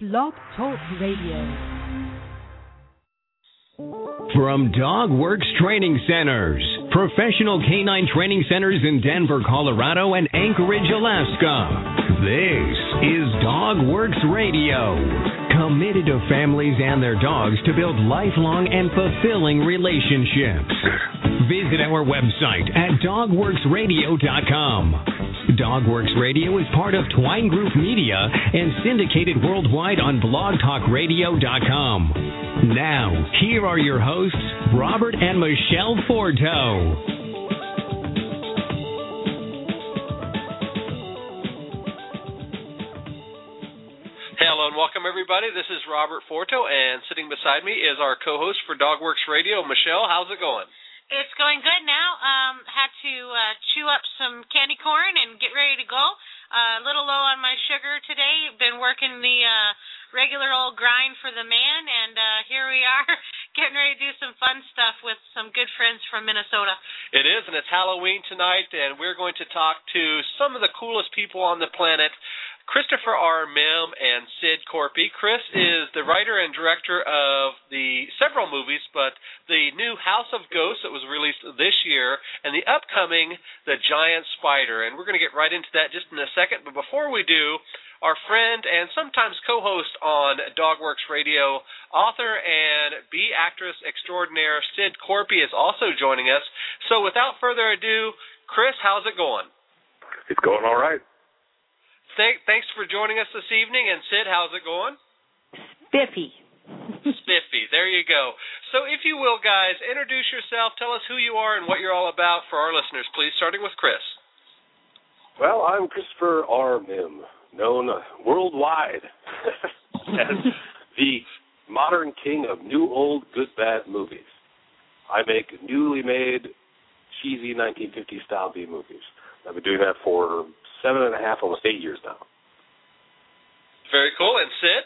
Blog Talk Radio. From DogWorks Training Centers, professional canine training centers in Denver, Colorado, and Anchorage, Alaska. This is DogWorks Radio, committed to families and their dogs to build lifelong and fulfilling relationships. Visit our website at dogworksradio.com. DogWorks Radio is part of Twine Group Media and syndicated worldwide on blogtalkradio.com. Now, here are your hosts, Robert and Michelle Forto. Hello and welcome, everybody. This is Robert Forto, and sitting beside me is our co-host for DogWorks Radio, Michelle. How's it going? It's going good now. Had to chew up some candy corn and get ready to go. A little low on my sugar today. Been working the regular old grind for the man, and here we are getting ready to do some fun stuff with some good friends from Minnesota. It is, and it's Halloween tonight, and we're going to talk to some of the coolest people on the planet, Christopher R. Mihm and Sid Corpy. Chris is the writer and director of the several movies, but the new House of Ghosts that was released this year, and the upcoming The Giant Spider. And we're going to get right into that just in a second. But before we do, our friend and sometimes co-host on DogWorks Radio, author and B-actress extraordinaire Sid Corpy is also joining us. So without further ado, Chris, how's it going? It's going all right. Thanks for joining us this evening. And Sid, how's it going? Spiffy. Spiffy. There you go. So if you will, guys, introduce yourself. Tell us who you are and what you're all about for our listeners, please, starting with Chris. Well, I'm Christopher R. Mihm, known worldwide as the modern king of new, old, good, bad movies. I make newly made, cheesy 1950s-style B-movies. I've been doing that for 7.5, almost 8 years now. Very cool. And Sid?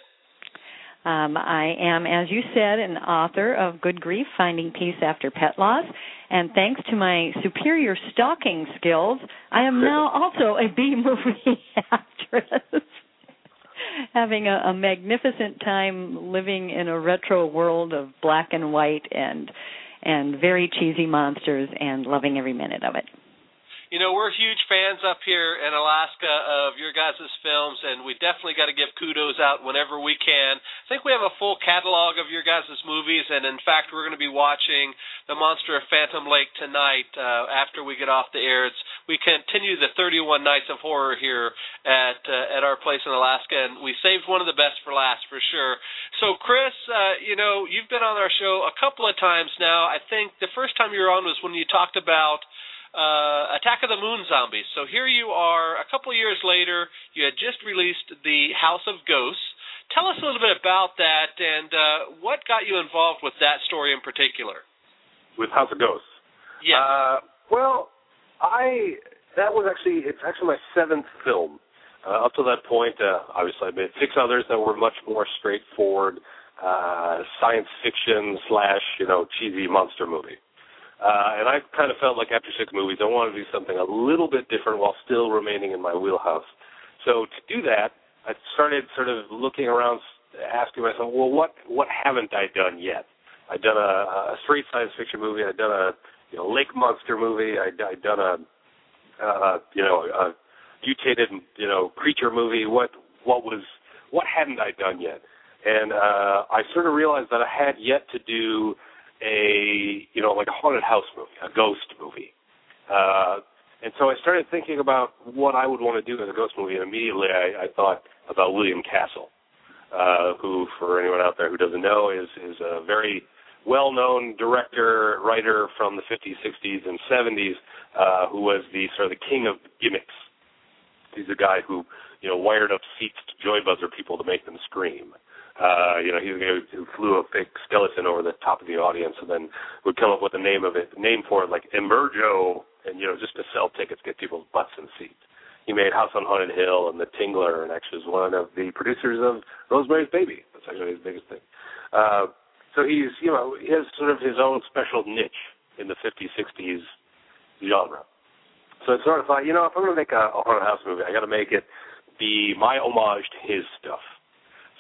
I am, as you said, an author of Good Grief, Finding Peace After Pet Loss. And thanks to my superior stalking skills, I am now also a B-movie actress, having a magnificent time living in a retro world of black and white and very cheesy monsters and loving every minute of it. You know, we're huge fans up here in Alaska of your guys' films, and we definitely got to give kudos out whenever we can. I think we have a full catalog of your guys' movies, and in fact, we're going to be watching The Monster of Phantom Lake tonight after we get off the air. We continue the 31 Nights of Horror here at our place in Alaska, and we saved one of the best for last, for sure. So, Chris, you know, you've been on our show a couple of times now. I think the first time you were on was when you talked about Attack of the Moon Zombies. So here you are, a couple years later, you had just released The House of Ghosts. Tell us a little bit about that and what got you involved with that story in particular. With House of Ghosts? Yeah. Well, it's actually my 7th film. Up to that point, obviously I made 6 others that were much more straightforward science fiction / cheesy monster movie. And I kind of felt like after 6 movies, I wanted to do something a little bit different while still remaining in my wheelhouse. So to do that, I started sort of looking around, asking myself, well, what haven't I done yet? I'd done a straight science fiction movie. I'd done a lake monster movie. I'd done a mutated creature movie. What hadn't I done yet? And I sort of realized that I had yet to do like a haunted house movie, a ghost movie. And so I started thinking about what I would want to do in a ghost movie, and immediately I thought about William Castle, who, for anyone out there who doesn't know, is a very well-known director, writer from the 50s, 60s, and 70s, who was the sort of the king of gimmicks. He's a guy who, wired up seats to joy buzzer people to make them scream. He's a guy who flew a fake skeleton over the top of the audience and then would come up with a name for it like Emergo, and just to sell tickets, get people's butts in seats. He made House on Haunted Hill and The Tingler, and actually was one of the producers of Rosemary's Baby. That's actually his biggest thing. So he has sort of his own special niche in the 50s, 60s genre. So I sort of thought, if I'm going to make a haunted house movie, I got to make it be my homage to his stuff.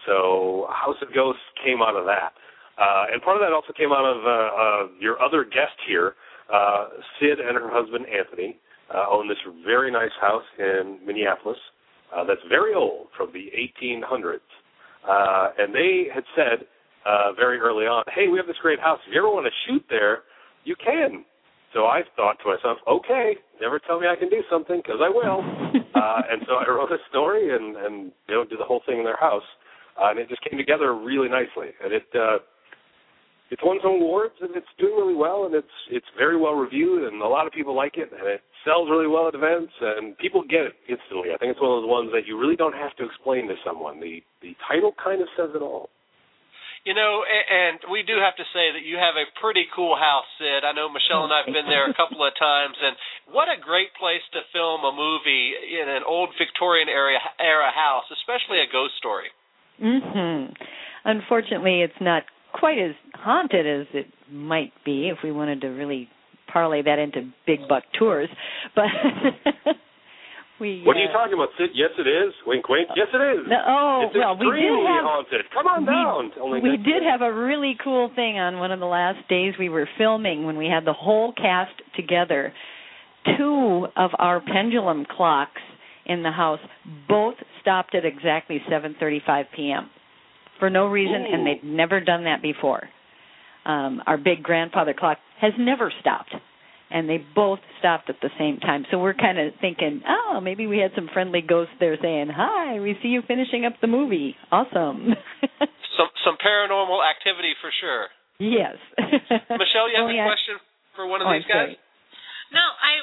So House of Ghosts came out of that. And part of that also came out of your other guest here, Sid and her husband, Anthony, own this very nice house in Minneapolis that's very old, from the 1800s. And they had said very early on, hey, we have this great house. If you ever want to shoot there, you can. So I thought to myself, okay, never tell me I can do something, because I will. And so I wrote a story and did the whole thing in their house. And it just came together really nicely. And it's won some awards, and it's doing really well, and it's very well reviewed, and a lot of people like it, and it sells really well at events, and people get it instantly. I think it's one of those ones that you really don't have to explain to someone. The title kind of says it all. You know, and we do have to say that you have a pretty cool house, Sid. I know Michelle and I have been there a couple of times, and what a great place to film a movie in an old Victorian era house, especially a ghost story. Mm-hmm. Unfortunately, it's not quite as haunted as it might be if we wanted to really parlay that into big buck tours, but what are you talking about, Sid? Yes, it is. Wink, wink. Yes, it is. No, it's extremely haunted. Come on down. We did have a really cool thing on one of the last days we were filming when we had the whole cast together. 2 of our pendulum clocks in the house both stopped at exactly 7:35 p.m. for no reason, and they'd never done that before. Our big grandfather clock has never stopped, and they both stopped at the same time. So we're kind of thinking, oh, maybe we had some friendly ghosts there saying, hi, we see you finishing up the movie. Awesome. Some paranormal activity for sure. Yes. Michelle, you have a question for one of these guys? Sorry. No,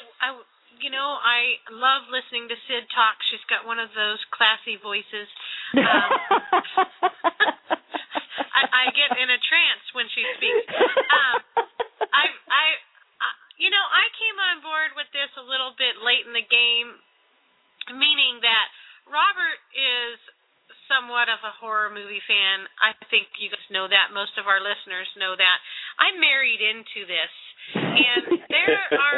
I love listening to Sid talk. She's got one of those classy voices. I get in a trance when she speaks. I came on board with this a little bit late in the game, meaning that Robert is somewhat of a horror movie fan. I think you guys know that. Most of our listeners know that. I'm married into this, and there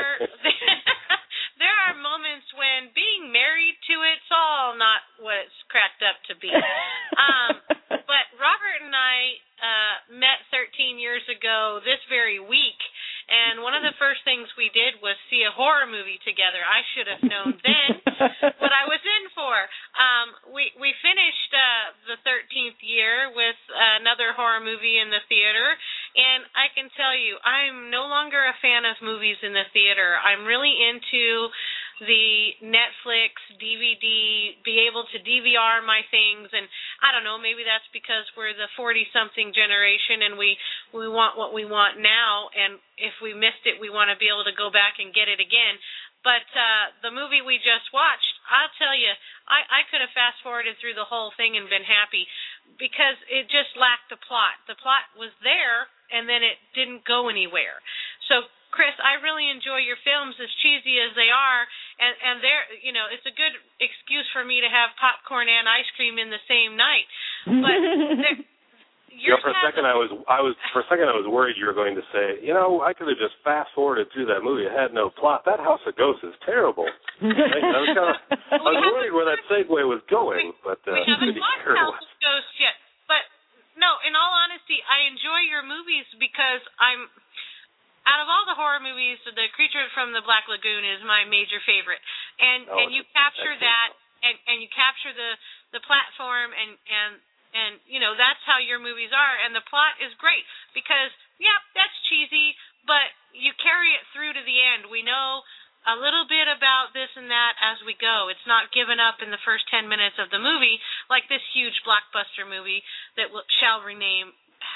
are moments when being married to it's all not what it's cracked up to be. But Robert and I met 13 years ago this very week, and one of the first things we did was see a horror movie together. I should have known then what I was in for. We finished the 13th year with another horror movie in the theater, and I can tell you, I'm no longer a fan of movies in the theater. I'm really into the Netflix, DVD, be able to DVR my things, and I don't know, maybe that's because we're the 40-something generation and we want what we want now, and if we missed it, we want to be able to go back and get it again. But the movie we just watched, I'll tell you, I could have fast-forwarded through the whole thing and been happy because it just lacked the plot. The plot was there, and then it didn't go anywhere. So, Chris, I really enjoy your films, as cheesy as they are, and they're, it's a good excuse for me to have popcorn and ice cream in the same night. But for a second I was worried you were going to say, I could have just fast forwarded through that movie. It had no plot. That House of Ghosts is terrible. I was worried where that segue was going, but we haven't watched House of Ghosts yet. But no, in all honesty, I enjoy your movies because out of all the horror movies, The Creature from the Black Lagoon is my major favorite, and you capture that, and you capture the platform, and that's how your movies are, and the plot is great because that's cheesy, but you carry it through to the end. We know a little bit about this and that as we go. It's not given up in the first 10 minutes of the movie like this huge blockbuster movie that shall remain.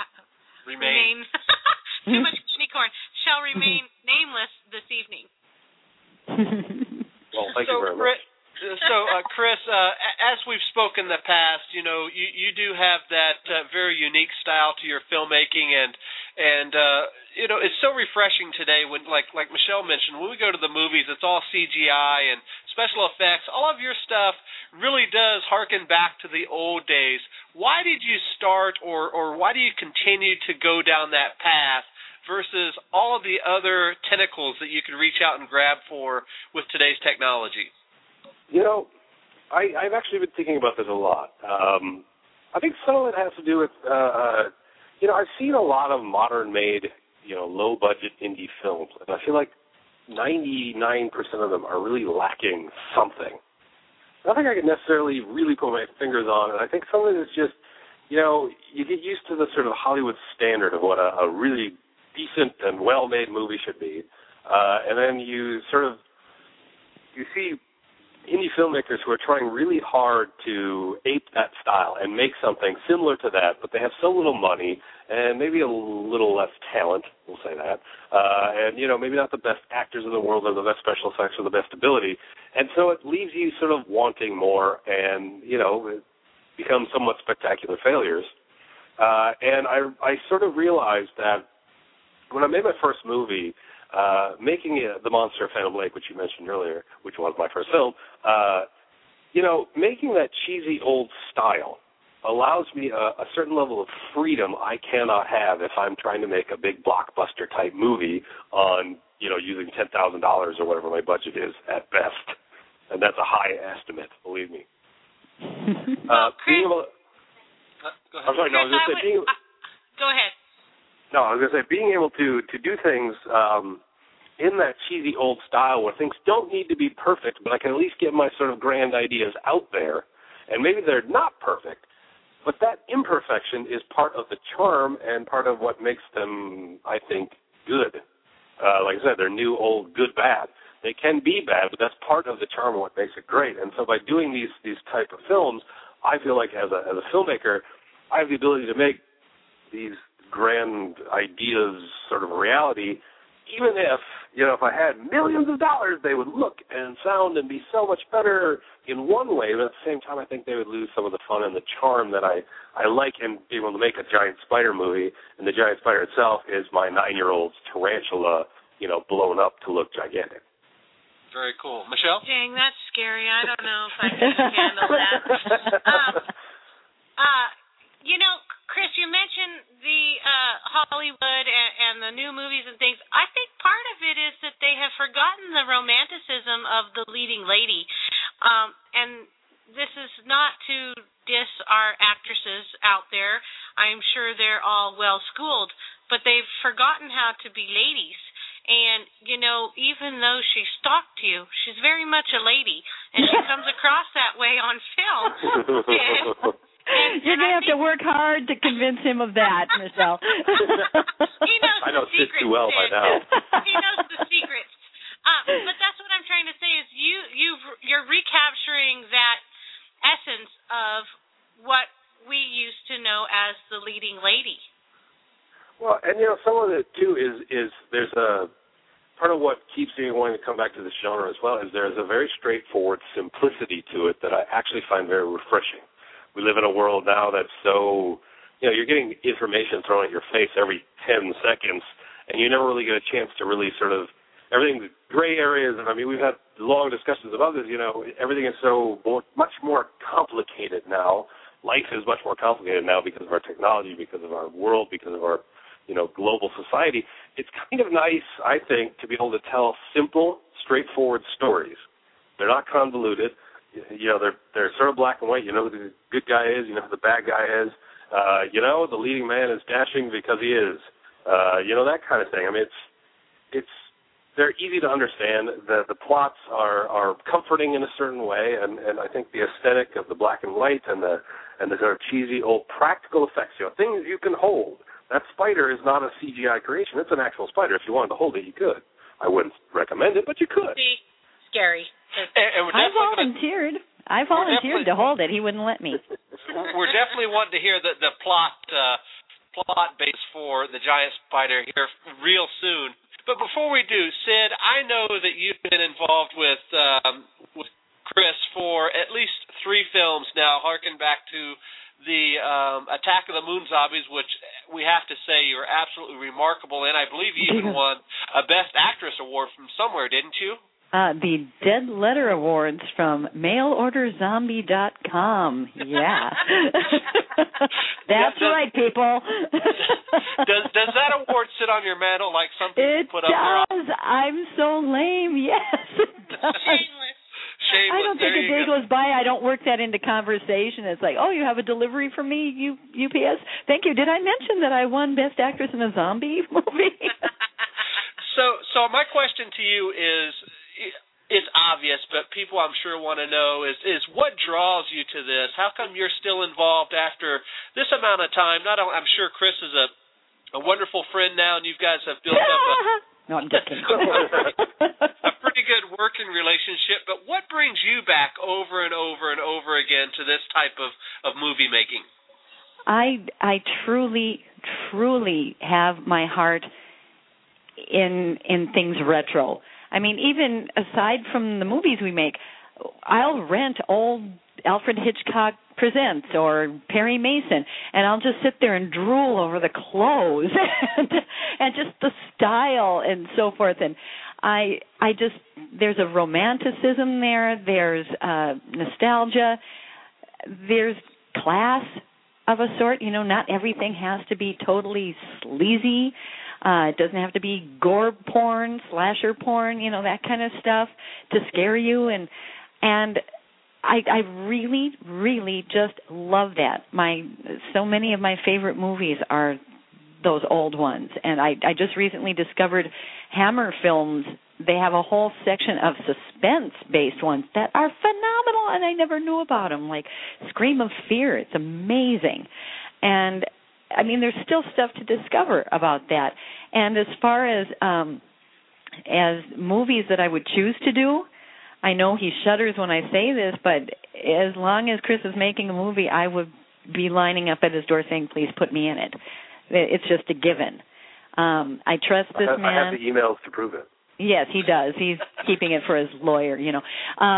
Too much unicorn. Shall remain nameless this evening. Well, thank you very much. So, Chris, as we've spoken in the past, you do have that very unique style to your filmmaking, and it's so refreshing today when, like Michelle mentioned, when we go to the movies, it's all CGI and special effects. All of your stuff really does harken back to the old days. Why did you start, or why do you continue to go down that path versus all of the other tentacles that you can reach out and grab for with today's technology? I've actually been thinking about this a lot. I think some of it has to do with, I've seen a lot of modern-made, low-budget indie films, and I feel like 99% of them are really lacking something. I don't think I can necessarily really put my fingers on it. I think some of it is just, you get used to the sort of Hollywood standard of what a really decent and well-made movie should be, and then you see indie filmmakers who are trying really hard to ape that style and make something similar to that, but they have so little money and maybe a little less talent, we'll say that, and, maybe not the best actors in the world or the best special effects or the best ability, and so it leaves you sort of wanting more and, it becomes somewhat spectacular failures. And I sort of realized that when I made my first movie, making The Monster of Phantom Lake, which you mentioned earlier, which was my first film, making that cheesy old style allows me a certain level of freedom I cannot have if I'm trying to make a big blockbuster-type movie on, using $10,000 or whatever my budget is at best. And that's a high estimate, believe me. Chris, go ahead. I'm sorry, no, I was going to say... Go ahead. No, I was going to say, being able to do things in that cheesy old style where things don't need to be perfect, but I can at least get my sort of grand ideas out there, and maybe they're not perfect, but that imperfection is part of the charm and part of what makes them, I think, good. Like I said, they're new, old, good, bad. They can be bad, but that's part of the charm of what makes it great. And so by doing these type of films, I feel like as a filmmaker, I have the ability to make these grand ideas sort of a reality, even if, if I had millions of dollars, they would look and sound and be so much better in one way, but at the same time, I think they would lose some of the fun and the charm that I like in being able to make a giant spider movie, and the giant spider itself is my 9-year-old's tarantula, blown up to look gigantic. Very cool. Michelle? Dang, that's scary. I don't know if I can handle that. Chris, you mentioned the Hollywood and the new movies and things. I think part of it is that they have forgotten the romanticism of the leading lady. And this is not to diss our actresses out there. I'm sure they're all well-schooled, but they've forgotten how to be ladies. And, even though she stalked you, she's very much a lady, and she comes across that way on film. You're going to have to work hard to convince him of that, Michelle. He knows I know the secrets. Sid too well by now. He knows the secrets. But that's what I'm trying to say is you're recapturing that essence of what we used to know as the leading lady. Well, and some of it too is there's a part of what keeps me wanting to come back to this genre as well is there's a very straightforward simplicity to it that I actually find very refreshing. We live in a world now that's so, you're getting information thrown at your face every 10 seconds, and you never really get a chance to really sort of, everything's gray areas, and we've had long discussions about this, everything is so much more complicated now. Life is much more complicated now because of our technology, because of our world, because of our, global society. It's kind of nice, I think, to be able to tell simple, straightforward stories. They're not convoluted. They're sort of black and white. You know who the good guy is. You know who the bad guy is. The leading man is dashing because he is. That kind of thing. They're easy to understand. The plots are comforting in a certain way, and I think the aesthetic of the black and white and the sort of cheesy old practical effects, things you can hold. That spider is not a CGI creation. It's an actual spider. If you wanted to hold it, you could. I wouldn't recommend it, but you could. See, scary. And I volunteered. I volunteered to hold it. He wouldn't let me. We're definitely wanting to hear the plot base for the giant spider here real soon. But before we do, Sid, I know that you've been involved with Chris for at least 3 films now, harking back to the Attack of the Moon Zombies, which we have to say you're absolutely remarkable in. I believe you even won a Best Actress award from somewhere, didn't you? The Dead Letter Awards from mailorderzombie.com. Yeah. That's right, people. Does that award sit on your mantle like some people put up there? It does. I'm so lame. Yes, it does. Shameless. I don't think a day goes by I don't work that into conversation. It's like, oh, you have a delivery from me, UPS? Thank you. Did I mention that I won Best Actress in a Zombie movie? So my question to you is, it's obvious, but people I'm sure want to know is what draws you to this? How come you're still involved after this amount of time? I'm sure Chris is a wonderful friend now, and you guys have built up no, I'm just kidding. a pretty good working relationship. But what brings you back over and over and over again to this type of movie making? I truly have my heart in things retro. I mean, even aside from the movies we make, I'll rent old Alfred Hitchcock Presents or Perry Mason, and I'll just sit there and drool over the clothes and just the style and so forth. And I just, there's a romanticism there. There's nostalgia. There's class of a sort. You know, not everything has to be totally sleazy. It doesn't have to be gore porn, slasher porn, you know, that kind of stuff to scare you. And I really, really just love that. So many of my favorite movies are those old ones. And I just recently discovered Hammer Films. They have a whole section of suspense-based ones that are phenomenal, and I never knew about them, like Scream of Fear. It's amazing. And I mean, there's still stuff to discover about that. And as far as movies that I would choose to do, I know he shudders when I say this, but as long as Chris is making a movie, I would be lining up at his door saying, please put me in it. It's just a given. I trust this man. I have the emails to prove it. Yes, he does. He's keeping it for his lawyer, you know.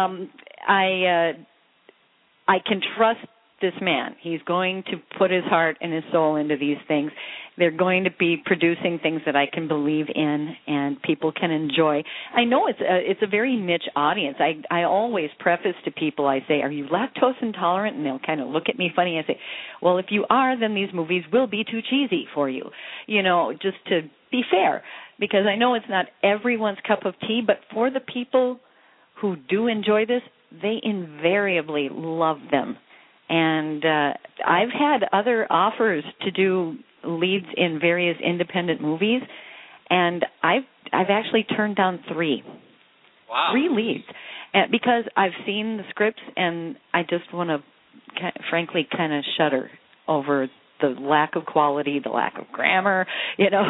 I can trust this man. He's going to put his heart and his soul into these things. They're going to be producing things that I can believe in and people can enjoy. I know it's a very niche audience. I always preface to people, I say, are you lactose intolerant? And they'll kind of look at me funny. I say, well, if you are, then these movies will be too cheesy for you, you know, just to be fair, because I know it's not everyone's cup of tea, but for the people who do enjoy this, they invariably love them. And I've had other offers to do leads in various independent movies, and I've actually turned down 3. Wow. 3 leads, because I've seen the scripts, and I just want to, frankly, kind of shudder over the lack of quality, the lack of grammar, you know.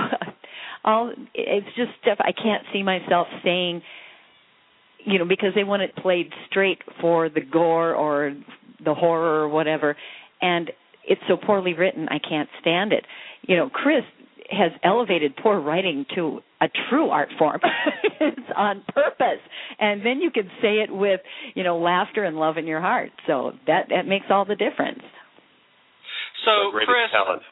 It's just stuff I can't see myself saying, you know, because they want it played straight for the gore or the horror or whatever, and it's so poorly written, I can't stand it. You know, Chris has elevated poor writing to a true art form. It's on purpose. And then you can say it with, you know, laughter and love in your heart. So that makes all the difference. So, Chris, talent.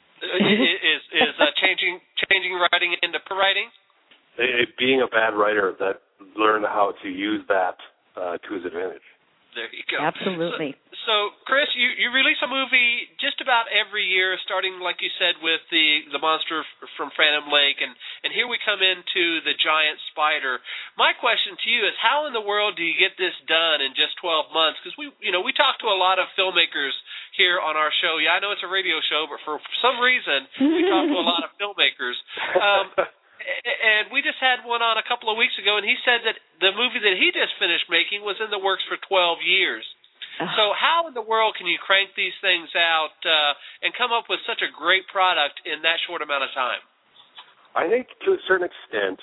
is changing writing into writing? Being a bad writer, that learned how to use that to his advantage. There you go. Absolutely. So Chris, you release a movie just about every year, starting, like you said, with the monster from Phantom Lake, and here we come into the giant spider. My question to you is, how in the world do you get this done in just 12 months? Because we talk to a lot of filmmakers here on our show. Yeah, I know it's a radio show, but for some reason we talk to a lot of filmmakers. And we just had one on a couple of weeks ago, and he said that the movie that he just finished making was in the works for 12 years. So how in the world can you crank these things out and come up with such a great product in that short amount of time? I think to a certain extent,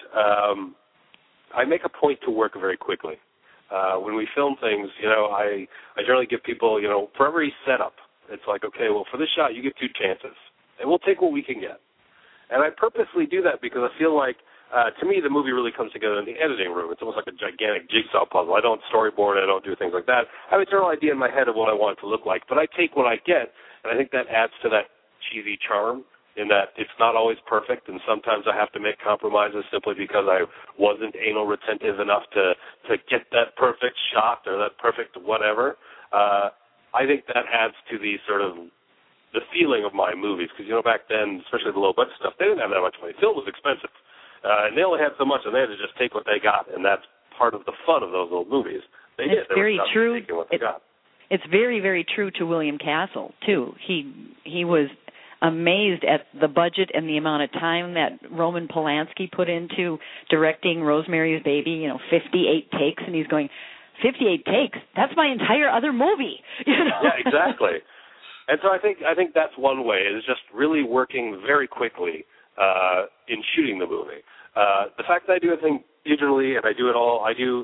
I make a point to work very quickly. When we film things, you know, I generally give people, you know, for every setup, it's like, okay, well, for this shot, you get 2 chances, and we'll take what we can get. And I purposely do that because I feel like, to me, the movie really comes together in the editing room. It's almost like a gigantic jigsaw puzzle. I don't storyboard. I don't do things like that. I have a general idea in my head of what I want it to look like, but I take what I get, and I think that adds to that cheesy charm in that it's not always perfect, and sometimes I have to make compromises simply because I wasn't anal retentive enough to get that perfect shot or that perfect whatever. I think that adds to the sort of the feeling of my movies, because, you know, back then, especially the low-budget stuff, they didn't have that much money. Film was expensive, and they only had so much, and they had to just take what they got, and that's part of the fun of those old movies. They did. It's very true. Got. It's very, very true to William Castle too. He was amazed at the budget and the amount of time that Roman Polanski put into directing Rosemary's Baby. 58 takes, and he's going, 58 takes? That's my entire other movie. Yeah, exactly. And so I think that's one way, is just really working very quickly in shooting the movie. The fact that I do everything digitally and I do it all,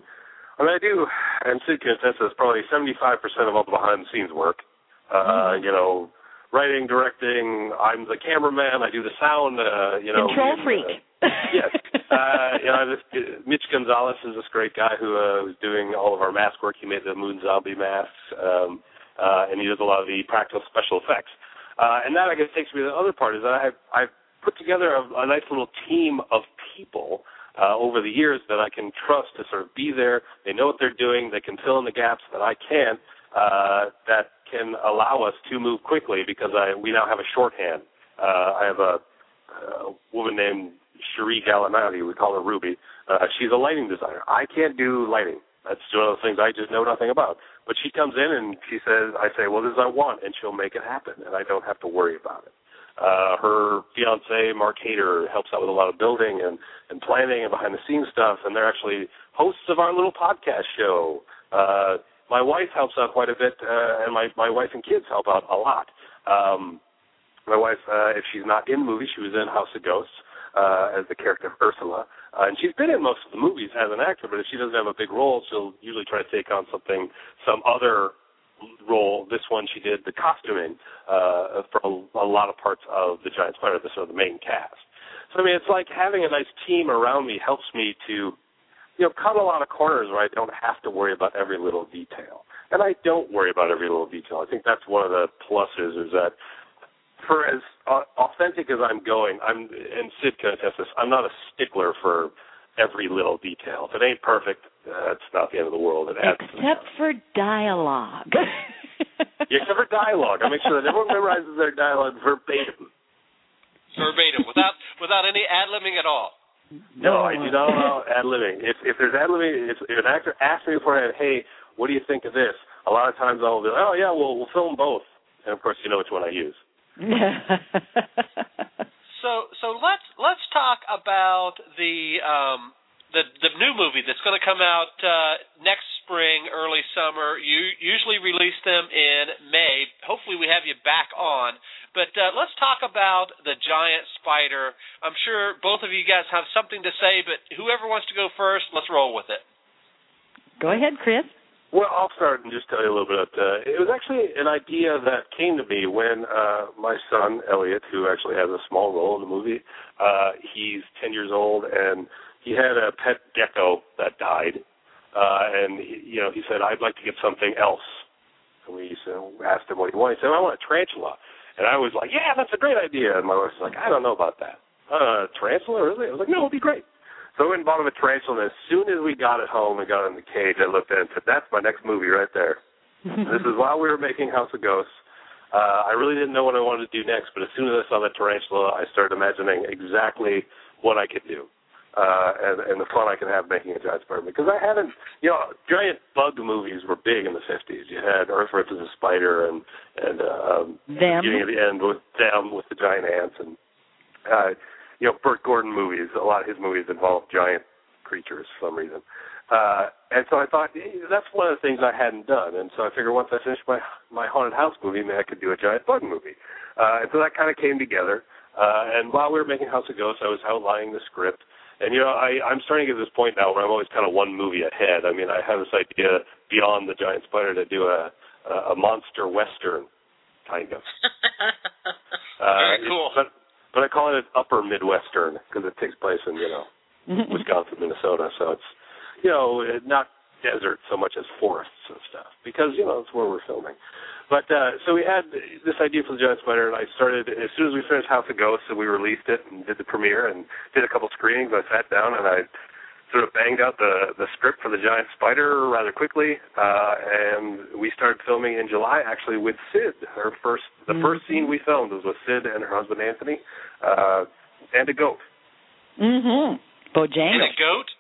and Sid can attest to this, probably 75% of all the behind-the-scenes work. Writing, directing, I'm the cameraman, I do the sound. Control freak. Yes. Mitch Gonzalez is this great guy who was doing all of our mask work. He made the Moon Zombie masks, and he does a lot of the practical special effects. And that, I guess, takes me to the other part, is that I've put together a nice little team of people over the years that I can trust to sort of be there. They know what they're doing. They can fill in the gaps that I can't, that can allow us to move quickly, because we now have a shorthand. I have a woman named Cherie Gallinati. We call her Ruby. She's a lighting designer. I can't do lighting. That's one of the things I just know nothing about. But she comes in and I say, well, this is what I want, and she'll make it happen, and I don't have to worry about it. Her fiance, Mark Hader, helps out with a lot of building and planning and behind-the-scenes stuff, and they're actually hosts of our little podcast show. My wife helps out quite a bit, and my wife and kids help out a lot. My wife, if she's not in movies, she was in House of Ghosts as the character of Ursula. And she's been in most of the movies as an actor, but if she doesn't have a big role, she'll usually try to take on some other role. This one she did the costuming for a lot of parts of The Giant Spider, the sort of the main cast. So, it's like having a nice team around me helps me to cut a lot of corners where I don't have to worry about every little detail. And I don't worry about every little detail. I think that's one of the pluses, is that for as authentic as I'm going, and Sid can attest this, I'm not a stickler for every little detail. If it ain't perfect, it's not the end of the world. Except for dialogue. Yeah, except for dialogue. I make sure that everyone memorizes their dialogue verbatim. Verbatim, without any ad-libbing at all. No, I do not allow ad-libbing. If there's ad-libbing, if an actor asks me beforehand, hey, what do you think of this? A lot of times I'll be like, oh, yeah, we'll film both. And, of course, you know which one I use. So let's talk about the new movie that's going to come out next spring, early summer. You usually release them in May. Hopefully we have you back on. But let's talk about The Giant Spider. I'm sure both of you guys have something to say, but whoever wants to go first, let's roll with it. Go ahead, Chris. Well, I'll start and just tell you a little bit. It was actually an idea that came to me when my son, Elliot, who actually has a small role in the movie, he's 10 years old, and he had a pet gecko that died. And he said, I'd like to get something else. And we asked him what he wanted. He said, I want a tarantula. And I was like, yeah, that's a great idea. And my wife was like, I don't know about that. Tarantula, really? I was like, no, it'll be great. So I went and bought him a tarantula, and as soon as we got it home and got it in the cage, I looked at it and said, that's my next movie right there. This is while we were making House of Ghosts. I really didn't know what I wanted to do next, but as soon as I saw the tarantula, I started imagining exactly what I could do and the fun I could have making a giant spider. Because I hadn't, giant bug movies were big in the 50s. You had Earth vs. the Spider and beginning at the end with them, with the giant ants, and Burt Gordon movies. A lot of his movies involve giant creatures for some reason. And so I thought, that's one of the things I hadn't done. And so I figured once I finished my haunted house movie, maybe I could do a giant bug movie. And so that kind of came together. And while we were making House of Ghosts, I was outlining the script. And, I'm starting to get to this point now where I'm always kind of one movie ahead. I mean, I have this idea beyond the giant spider to do a monster western, kind of. Very cool. But I call it an upper Midwestern because it takes place in, Wisconsin, Minnesota. So it's, not desert so much as forests and stuff because, it's where we're filming. But so we had this idea for the Giant Spider, and I started, as soon as we finished House of Ghosts and we released it and did the premiere and did a couple screenings, I sat down and I sort of banged out the script for the Giant Spider rather quickly, and we started filming in July, actually, with Sid. The first scene we filmed was with Sid and her husband, Anthony, and a goat. Mm-hmm. Bojangles. And a goat?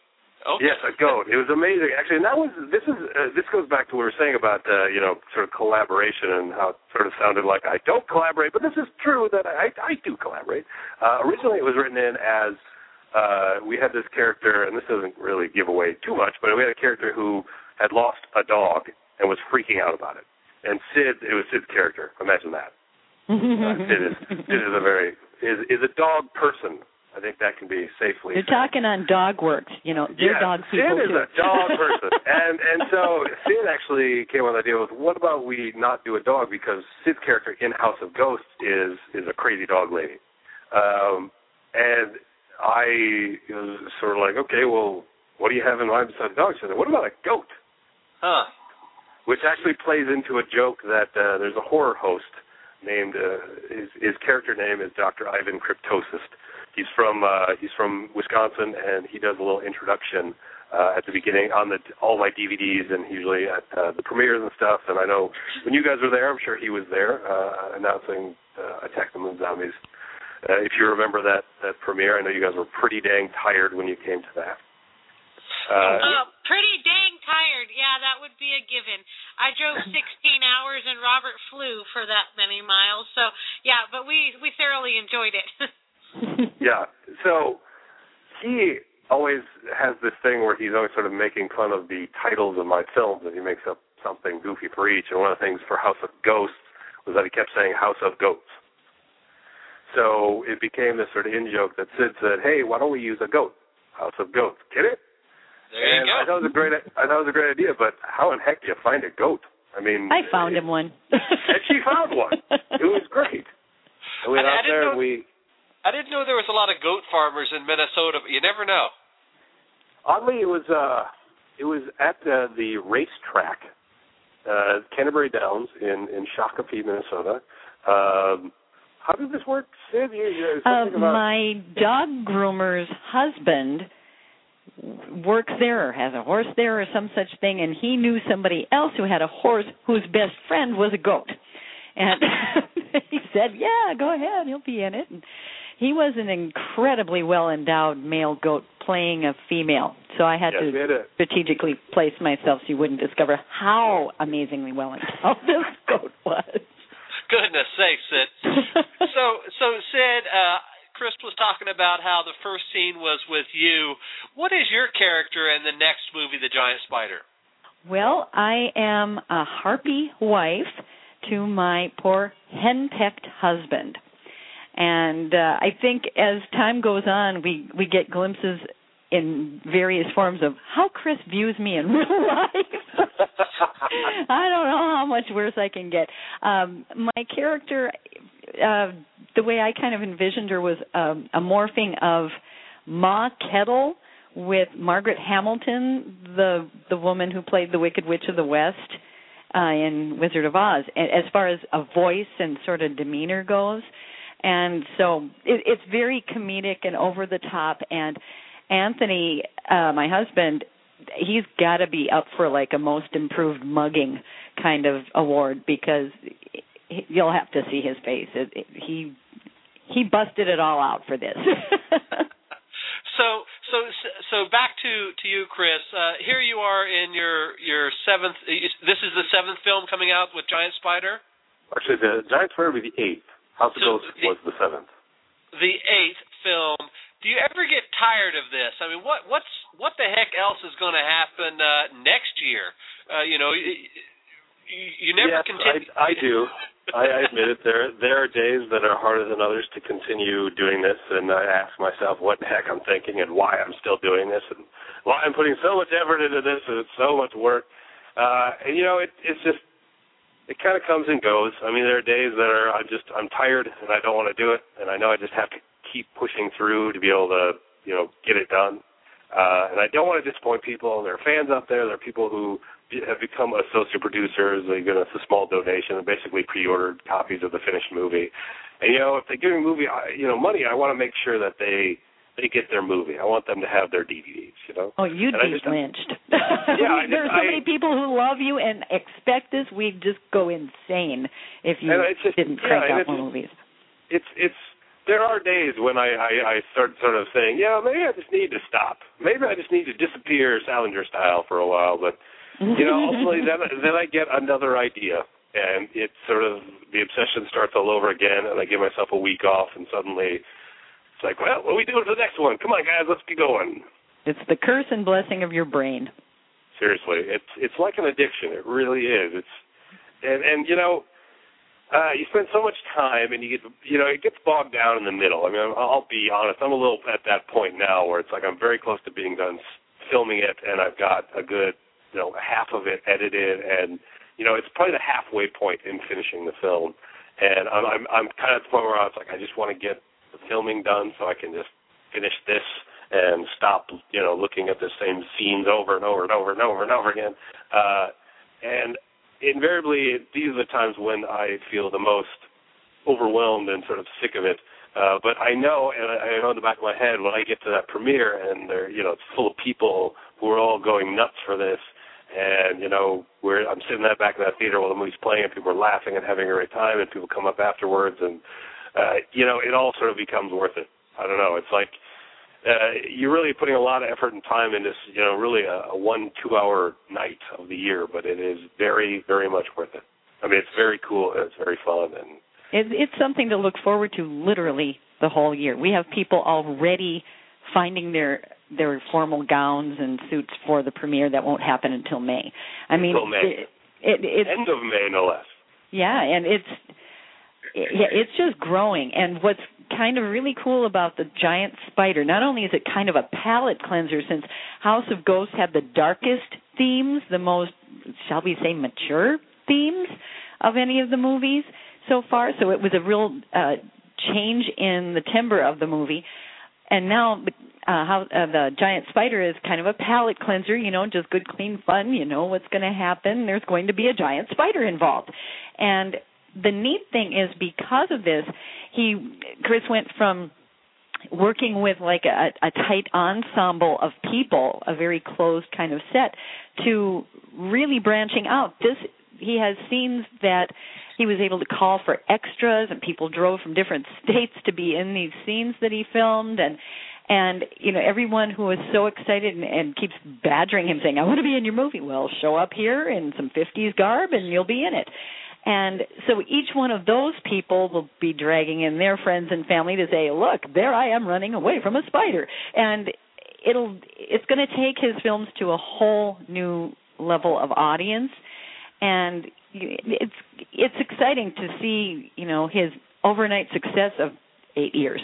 Okay. Yes, a goat. It was amazing, actually. And this goes back to what we were saying about sort of collaboration and how it sort of sounded like I don't collaborate, but this is true that I do collaborate. Originally, it was written in as we had this character, and this doesn't really give away too much, but we had a character who had lost a dog and was freaking out about it. And it was Sid's character. Imagine that. Sid is a dog person. I think that can be safely. You're talking on DogWorks, they're dog people Sid is too. a dog person, and so Sid actually came on the idea with, what about we not do a dog, because Sid's character in House of Ghosts is a crazy dog lady, and I was sort of like, okay, well, what do you have in mind besides dogs? She said, what about a goat? Huh. Which actually plays into a joke that there's a horror host named his character name is Dr. Ivan Cryptocyst. He's from Wisconsin, and he does a little introduction at the beginning on all my DVDs, and usually at the premieres and stuff. And I know when you guys were there, I'm sure he was there announcing Attack the Moon Zombies. If you remember that premiere, I know you guys were pretty dang tired when you came to that. Pretty dang tired. Yeah, that would be a given. I drove 16 hours, and Robert flew for that many miles. So, yeah, but we thoroughly enjoyed it. Yeah, so he always has this thing where he's always sort of making fun of the titles of my films, and he makes up something goofy for each. And one of the things for House of Ghosts was that he kept saying House of Goats. So it became this sort of in-joke that Sid said, hey, why don't we use a goat? House of Goats. Get it? There you go. I thought it was a great idea, but how in heck do you find a goat? I mean, I found him one. And she found one. It was great. And we went out there and I didn't know there was a lot of goat farmers in Minnesota, but you never know. Oddly, it was at the racetrack, Canterbury Downs in Shakopee, Minnesota. How did this work, Sid? My dog groomer's husband works there or has a horse there or some such thing, and he knew somebody else who had a horse whose best friend was a goat. And he said, yeah, go ahead, he'll be in it. And he was an incredibly well-endowed male goat playing a female, so I had to strategically place myself so you wouldn't discover how amazingly well-endowed this goat was. Goodness sakes, Sid. So Sid, Chris was talking about how the first scene was with you. What is your character in the next movie, The Giant Spider? Well, I am a harpy wife to my poor henpecked husband. And I think as time goes on, we get glimpses in various forms of how Chris views me in real life. I don't know how much worse I can get. My character, the way I kind of envisioned her was a morphing of Ma Kettle with Margaret Hamilton, the woman who played the Wicked Witch of the West in Wizard of Oz, as far as a voice and sort of demeanor goes. And so it's very comedic and over the top. And Anthony, my husband, he's got to be up for like a most improved mugging kind of award, because you'll have to see his face. He busted it all out for this. So back to you, Chris. Here you are in your seventh. This is the seventh film coming out with Giant Spider. Actually, the Giant Spider will be the eighth. House of Ghosts was the seventh. The eighth film. Do you ever get tired of this? I mean, what the heck else is going to happen next year? You never continue. I do. I admit it. There are days that are harder than others to continue doing this, and I ask myself what the heck I'm thinking and why I'm still doing this and why I'm putting so much effort into this and it's so much work. And it's just. It kind of comes and goes. I mean, there are days that I'm tired and I don't want to do it, and I know I just have to keep pushing through to be able to, get it done. And I don't want to disappoint people. There are fans out there. There are people who have become associate producers. They give us a small donation and basically pre-ordered copies of the finished movie. And, if they give me money, I want to make sure that they get their movie. I want them to have their DVDs, Oh, you'd be lynched. Yeah, there are so many people who love you and expect this. We'd just go insane if you didn't crank out more movies. It's there are days when I start sort of saying, maybe I just need to stop. Maybe I just need to disappear Salinger style for a while. But, ultimately then I get another idea. And it sort of, the obsession starts all over again, and I give myself a week off, and suddenly it's like, well, what are we doing for the next one? Come on, guys, let's get going. It's the curse and blessing of your brain. Seriously, it's like an addiction. It really is. You spend so much time, and it gets bogged down in the middle. I mean, I'll be honest, I'm a little at that point now where it's like I'm very close to being done filming it, and I've got a good, half of it edited, and it's probably the halfway point in finishing the film, and I'm kind of at the point where I was like, I just want to get the filming done so I can just finish this and stop, looking at the same scenes over and over and over and over and over again. And invariably, these are the times when I feel the most overwhelmed and sort of sick of it. But I know, and I know in the back of my head, when I get to that premiere and it's full of people who are all going nuts for this, and I'm sitting in that back of that theater while the movie's playing, and people are laughing and having a great time, and people come up afterwards, and it all sort of becomes worth it. I don't know. It's like you're really putting a lot of effort and time in this, really a 1-2 hour night of the year, but it is very, very much worth it. I mean, it's very cool and it's very fun, and it's something to look forward to literally the whole year. We have people already finding their formal gowns and suits for the premiere that won't happen until May. Until May. It's end of May, no less. Yeah, and it's just growing. And what's kind of really cool about the giant spider, not only is it kind of a palate cleanser, since House of Ghosts had the darkest themes, the most, shall we say, mature themes of any of the movies so far. So it was a real change in the timbre of the movie. And now the giant spider is kind of a palate cleanser, just good, clean fun. You know what's going to happen. There's going to be a giant spider involved. And the neat thing is, because of this, Chris went from working with like a tight ensemble of people, a very closed kind of set, to really branching out. He has scenes that he was able to call for extras, and people drove from different states to be in these scenes that he filmed, and everyone who was so excited and keeps badgering him, saying, I want to be in your movie. Well, show up here in some 50s garb and you'll be in it. And so each one of those people will be dragging in their friends and family to say, look, there I am running away from a spider. And it's going to take his films to a whole new level of audience. And it's exciting to see, his overnight success of 8 years.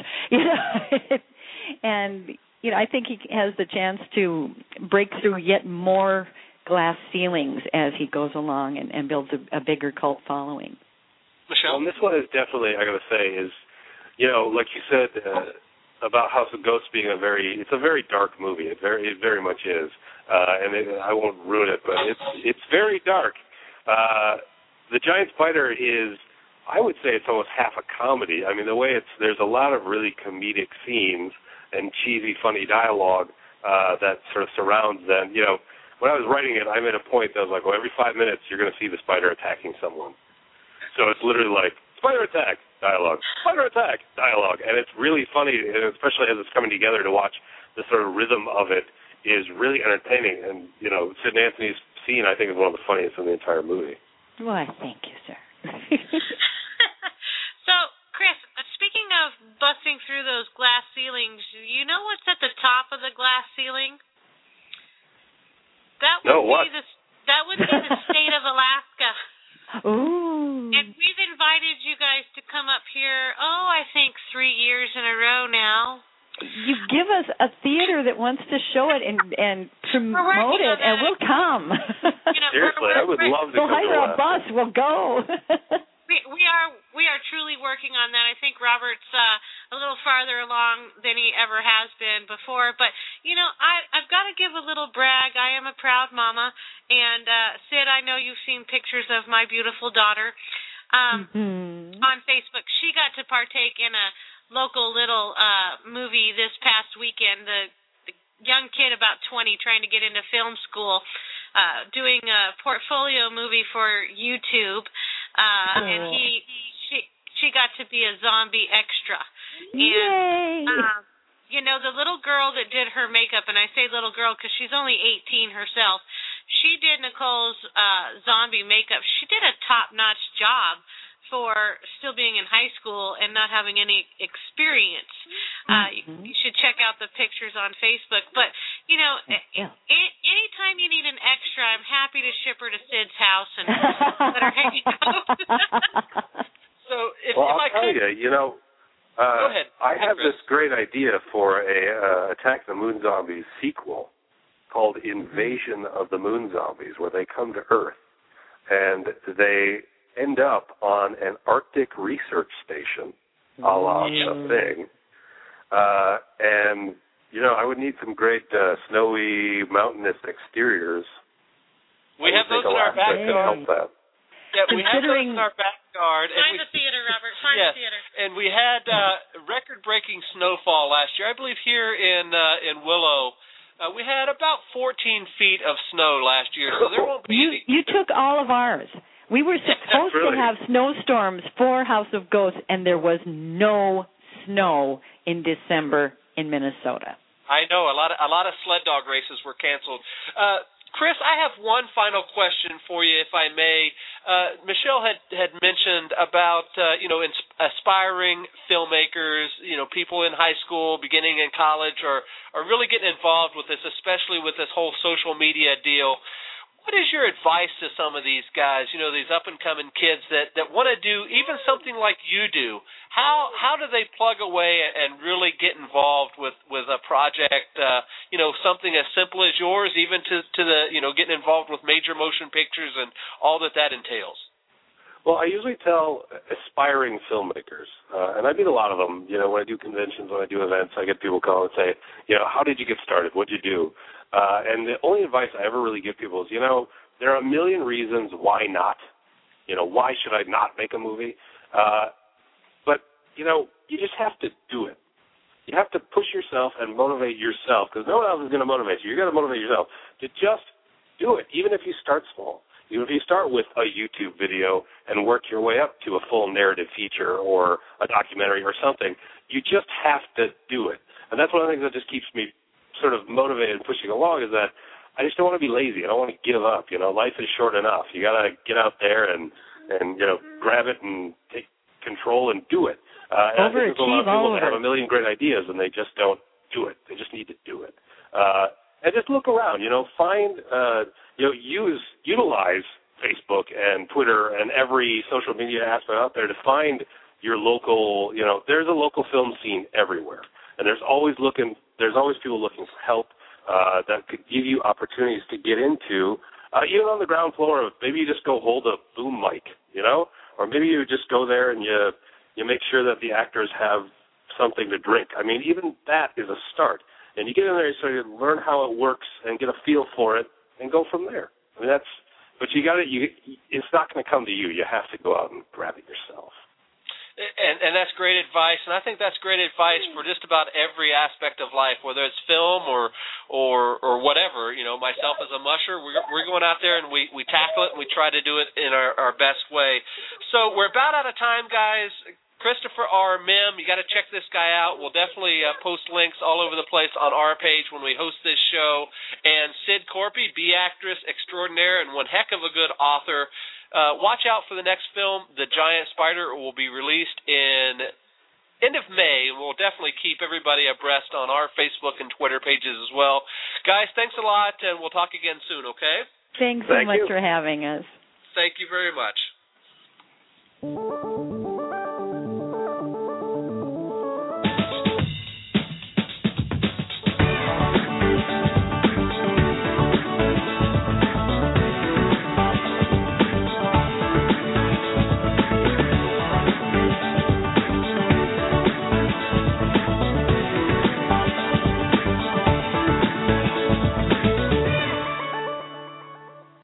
And I think he has the chance to break through yet more glass ceilings as he goes along and builds a bigger cult following. Michelle? Well, this one is definitely, I got to say, is, like you said about House of Ghosts being it's a very dark movie. It very much is. I won't ruin it, but it's very dark. The Giant Spider is, I would say it's almost half a comedy. I mean, the way there's a lot of really comedic scenes and cheesy, funny dialogue that sort of surrounds them. When I was writing it, I made a point that I was like, well, every 5 minutes you're going to see the spider attacking someone. So it's literally like, spider attack, dialogue, spider attack, dialogue. And it's really funny, and especially as it's coming together to watch the sort of rhythm of it is really entertaining. And, Sid and Anthony's scene, I think, is one of the funniest in the entire movie. Why, thank you, sir. So, Chris, speaking of busting through those glass ceilings, you know what's at the top of the glass ceiling? That would be the state of Alaska. Ooh. And we've invited you guys to come up here, I think 3 years in a row now. You give us a theater that wants to show it and promote it, and we'll come. Seriously, I would love to go. We'll hire a bus. We'll go. We are truly working on that. I think Robert's a little farther along than he ever has been before. But, I've got to give a little brag. I am a proud mama. And, Sid, I know you've seen pictures of my beautiful daughter on Facebook. She got to partake in a local little movie this past weekend. The young kid, about 20, trying to get into film school, doing a portfolio movie for YouTube. And she got to be a zombie extra. Yay! And, the little girl that did her makeup, and I say little girl because she's only 18 herself, she did Nicole's zombie makeup. She did a top-notch job for still being in high school and not having any experience. You should check out the pictures on Facebook. But, anytime you need an extra, I'm happy to ship her to Sid's house and let her hang out. So if I'll I tell could... you, Go ahead. I have this great idea for a Attack the Moon Zombies sequel called Invasion of the Moon Zombies, where they come to Earth and they end up on an Arctic research station, a la The Thing. And, I would need some great snowy, mountainous exteriors. We have those in our backyard. Yeah, we have those in our backyard. Find the theater, Robert. Find the theater. And we had record-breaking snowfall last year. I believe here in Willow, we had about 14 feet of snow last year. So there won't be any. You took all of ours. We were supposed to have snowstorms for House of Ghosts, and there was no snow in December in Minnesota. I know a lot of sled dog races were canceled. Chris, I have one final question for you, if I may. Michelle had mentioned about aspiring filmmakers, people in high school, beginning in college, are really getting involved with this, especially with this whole social media deal. What is your advice to some of these guys, these up-and-coming kids that want to do even something like you do? How do they plug away and really get involved with a project, something as simple as yours, even to the, getting involved with major motion pictures and all that entails? Well, I usually tell aspiring filmmakers, and I meet a lot of them, when I do conventions, when I do events, I get people call and say, how did you get started? What did you do? And the only advice I ever really give people is, there are a million reasons why not. Why should I not make a movie? But, you just have to do it. You have to push yourself and motivate yourself, because no one else is going to motivate you. You've got to motivate yourself to just do it, even if you start small. Even if you start with a YouTube video and work your way up to a full narrative feature or a documentary or something, you just have to do it. And that's one of the things that just keeps me sort of motivated and pushing along, is that I just don't want to be lazy. I don't want to give up. Life is short enough. You got to get out there and grab it and take control and do it. And I think there's a lot of people that have a million great ideas and they just don't do it. They just need to do it. And just look around. Find utilize Facebook and Twitter and every social media aspect out there to find your local. There's a local film scene everywhere, and there's always people looking for help that could give you opportunities to get into, even on the ground floor. Maybe you just go hold a boom mic, or maybe you just go there and you make sure that the actors have something to drink. I mean, even that is a start. And you get in there so you learn how it works and get a feel for it and go from there. I mean, but it's not going to come to you. You have to go out and grab it yourself. And that's great advice, and I think that's great advice for just about every aspect of life, whether it's film or whatever. Myself as a musher, we're going out there and we tackle it and we try to do it in our best way. So we're about out of time, guys. Christopher R. Mim, you got to check this guy out. We'll definitely post links all over the place on our page when we host this show. And Sid Corpy, B-actress extraordinaire and one heck of a good author. Watch out for the next film, The Giant Spider. Will be released in end of May. We'll definitely keep everybody abreast on our Facebook and Twitter pages as well. Guys, thanks a lot, and we'll talk again soon, okay? Thanks so much for having us. Thank you very much.